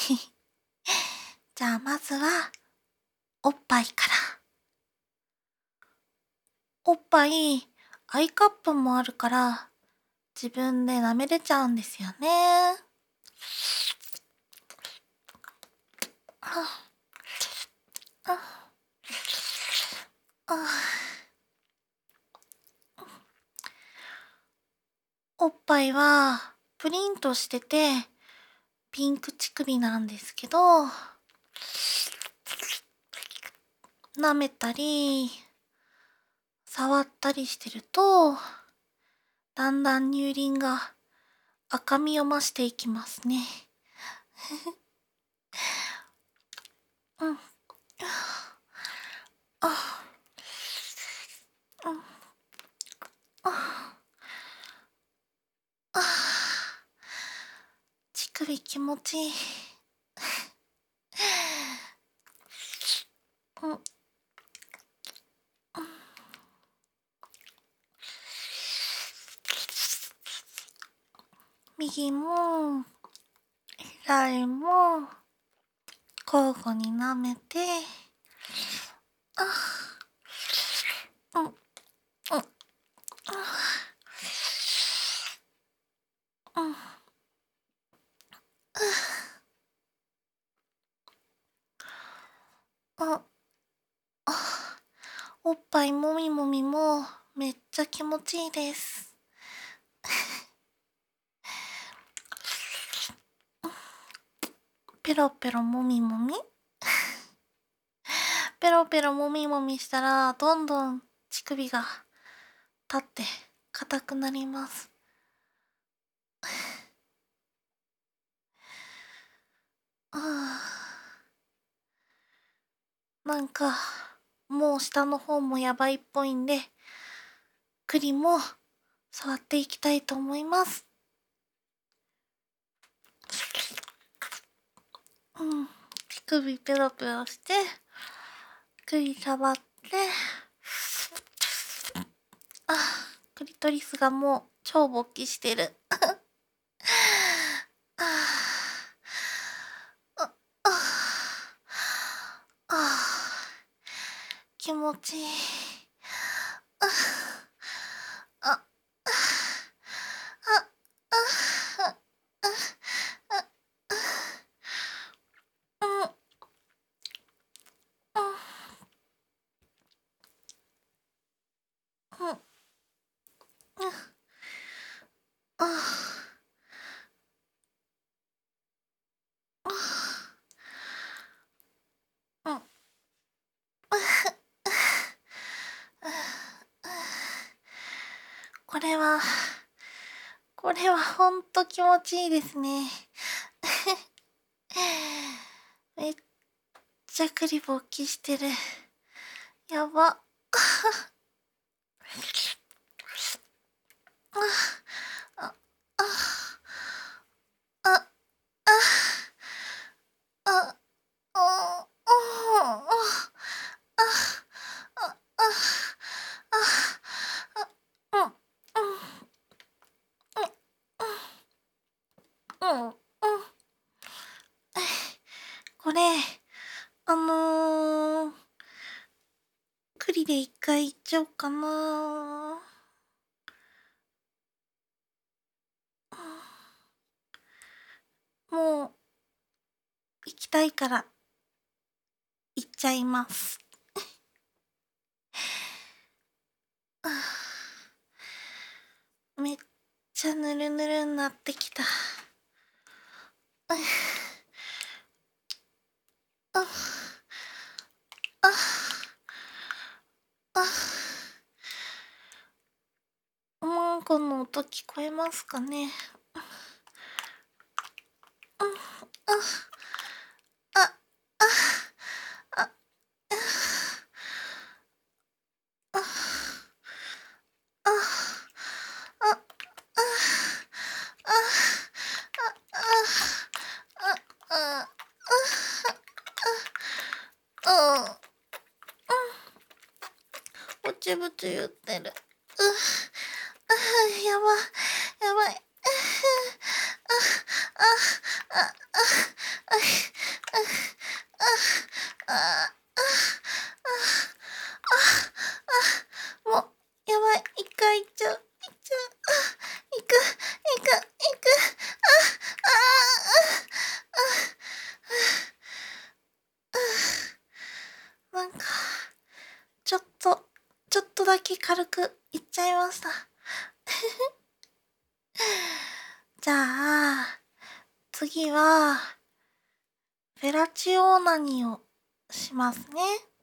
じゃあまずは、おっぱいから。おっぱい、アイカップもあるから、自分で舐めれちゃうんですよね。おっぱいは、プリンとしてて、ピンク乳首なんですけど、舐めたり、触ったりしてると、だんだん乳輪が赤みを増していきますね。うん。あ、うん。あ、乳首気持ちいい。うん。右も、左も、交互に舐めて、うん、うん、うん、あ、おっぱいもみもみもめっちゃ気持ちいいです。ペロペロもみもみペロペロもみもみしたらどんどん乳首が立って硬くなります。なんかもう下の方もやばいっぽいんで、栗も触っていきたいと思います。うん、乳首ペロペロして、栗触って、クリトリスがもう超勃起してる。気持ちいい。これは、これはほんと気持ちいいですね。めっちゃ栗勃起してる。やば。これ、栗で一回いっちゃおうかな。もう、行きたいから、行っちゃいます。めっちゃぬるぬるになってきた。この音聞こえますかね。ぶちぶち言ってる。やばやばい。 ちょっと、ちょっとだけ軽くいっちゃいました。じゃあ、次は、フェラチオオナニーをしますね。